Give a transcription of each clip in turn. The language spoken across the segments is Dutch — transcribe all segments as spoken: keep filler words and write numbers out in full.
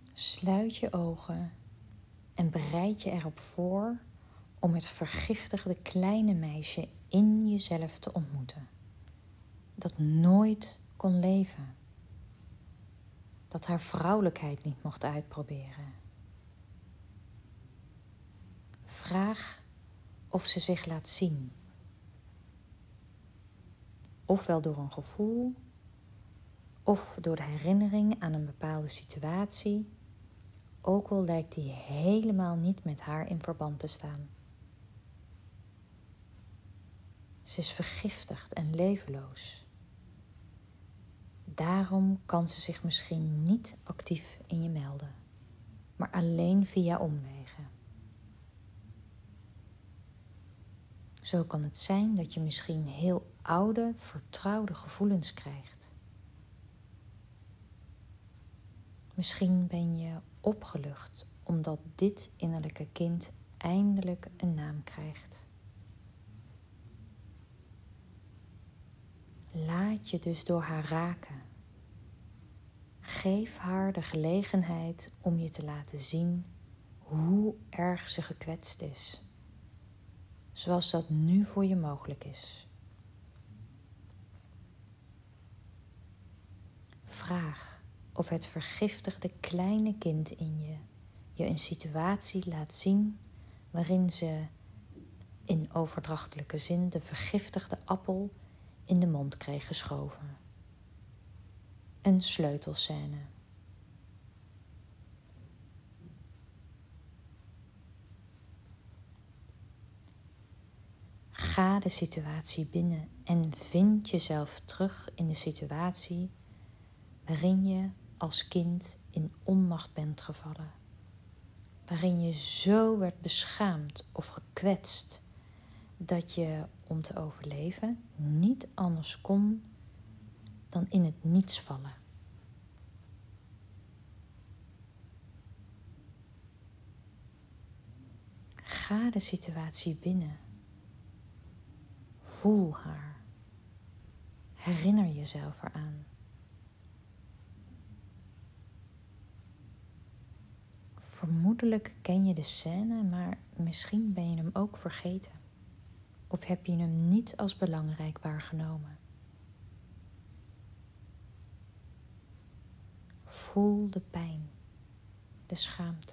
Sluit je ogen en bereid je erop voor om het vergiftigde kleine meisje in jezelf te ontmoeten. Dat nooit kon leven. Dat haar vrouwelijkheid niet mocht uitproberen. Vraag of ze zich laat zien. Ofwel door een gevoel, of door de herinnering aan een bepaalde situatie, ook al lijkt die helemaal niet met haar in verband te staan. Ze is vergiftigd en levenloos. Daarom kan ze zich misschien niet actief in je melden, maar alleen via omwegen. Zo kan het zijn dat je misschien heel oude, vertrouwde gevoelens krijgt. Misschien ben je opgelucht omdat dit innerlijke kind eindelijk een naam krijgt. Laat je dus door haar raken. Geef haar de gelegenheid om je te laten zien hoe erg ze gekwetst is. Zoals dat nu voor je mogelijk is. Vraag of het vergiftigde kleine kind in je je een situatie laat zien waarin ze in overdrachtelijke zin de vergiftigde appel in de mond kreeg geschoven. Een sleutelscène. Ga de situatie binnen en vind jezelf terug in de situatie waarin je als kind in onmacht bent gevallen. Waarin je zo werd beschaamd of gekwetst dat je om te overleven niet anders kon dan in het niets vallen. Ga de situatie binnen. Voel haar. Herinner jezelf eraan. Vermoedelijk ken je de scène, maar misschien ben je hem ook vergeten. Of heb je hem niet als belangrijk waargenomen. Voel de pijn, de schaamte.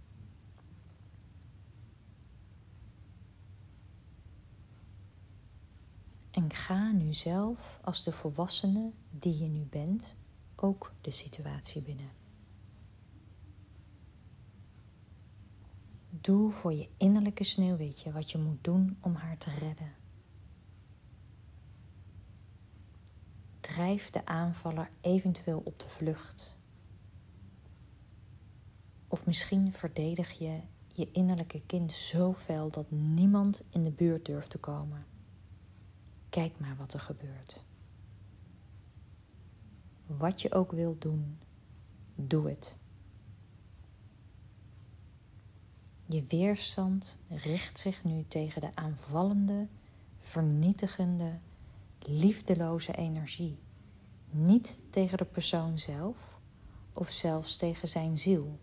En ga nu zelf, als de volwassene die je nu bent, ook de situatie binnen. Doe voor je innerlijke sneeuwwitje wat je moet doen om haar te redden. Drijf de aanvaller eventueel op de vlucht. Of misschien verdedig je je innerlijke kind zo fel dat niemand in de buurt durft te komen. Kijk maar wat er gebeurt. Wat je ook wilt doen, doe het. Je weerstand richt zich nu tegen de aanvallende, vernietigende, liefdeloze energie. Niet tegen de persoon zelf of zelfs tegen zijn ziel.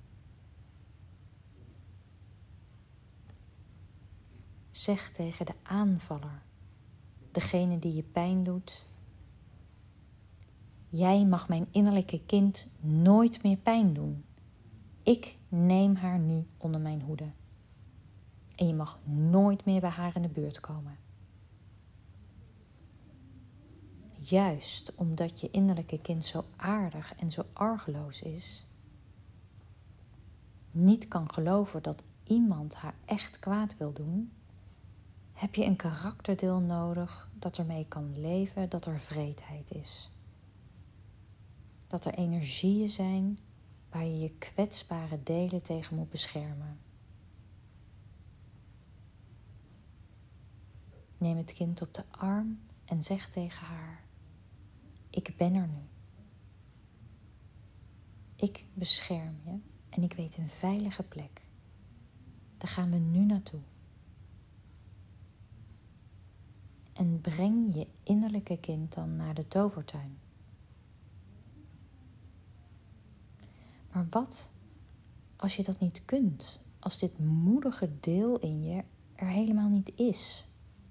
Zeg tegen de aanvaller, degene die je pijn doet: jij mag mijn innerlijke kind nooit meer pijn doen. Ik neem haar nu onder mijn hoede. En je mag nooit meer bij haar in de buurt komen. Juist omdat je innerlijke kind zo aardig en zo argeloos is, niet kan geloven dat iemand haar echt kwaad wil doen, heb je een karakterdeel nodig dat ermee kan leven dat er wreedheid is. Dat er energieën zijn waar je je kwetsbare delen tegen moet beschermen. Neem het kind op de arm en zeg tegen haar: ik ben er nu. Ik bescherm je en ik weet een veilige plek. Daar gaan we nu naartoe. En breng je innerlijke kind dan naar de tovertuin. Maar wat als je dat niet kunt? Als dit moedige deel in je er helemaal niet is?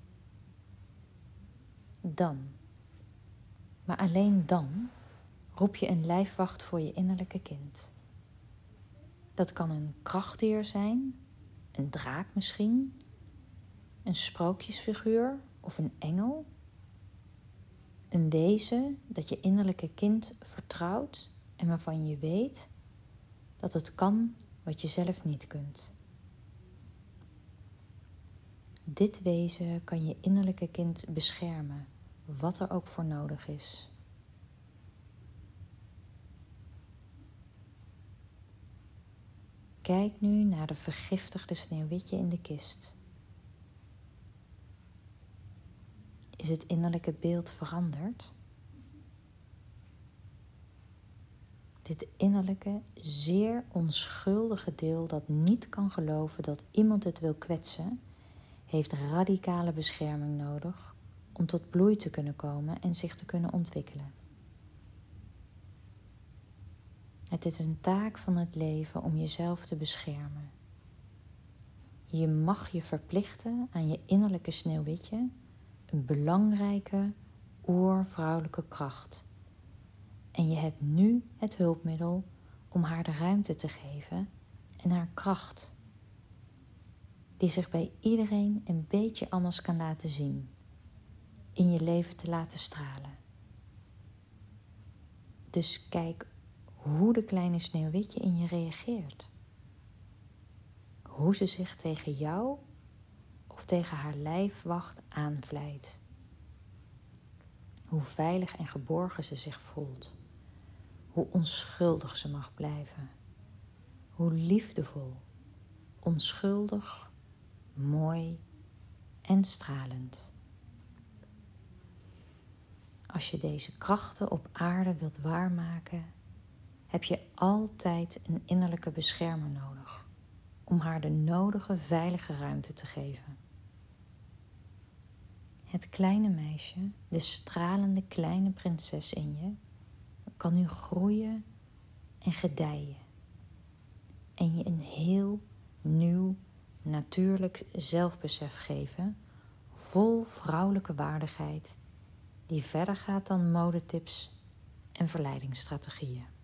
Dan, maar alleen dan, roep je een lijfwacht voor je innerlijke kind. Dat kan een krachtdier zijn, een draak misschien, een sprookjesfiguur of een engel. Een wezen dat je innerlijke kind vertrouwt en waarvan je weet dat het kan wat je zelf niet kunt. Dit wezen kan je innerlijke kind beschermen, wat er ook voor nodig is. Kijk nu naar de vergiftigde Sneeuwwitje in de kist. Is het innerlijke beeld veranderd? Dit innerlijke, zeer onschuldige deel dat niet kan geloven dat iemand het wil kwetsen, heeft radicale bescherming nodig om tot bloei te kunnen komen en zich te kunnen ontwikkelen. Het is een taak van het leven om jezelf te beschermen. Je mag je verplichten aan je innerlijke Sneeuwwitje, een belangrijke oervrouwelijke kracht. En je hebt nu het hulpmiddel om haar de ruimte te geven en haar kracht, die zich bij iedereen een beetje anders kan laten zien, in je leven te laten stralen. Dus kijk hoe de kleine Sneeuwwitje in je reageert. Hoe ze zich tegen jou of tegen haar lijfwacht aanvlijt. Hoe veilig en geborgen ze zich voelt. Hoe onschuldig ze mag blijven. Hoe liefdevol, onschuldig, mooi en stralend. Als je deze krachten op aarde wilt waarmaken, heb je altijd een innerlijke beschermer nodig om haar de nodige veilige ruimte te geven. Het kleine meisje, de stralende kleine prinses in je, kan nu groeien en gedijen en je een heel nieuw, natuurlijk zelfbesef geven, vol vrouwelijke waardigheid, die verder gaat dan modetips en verleidingsstrategieën.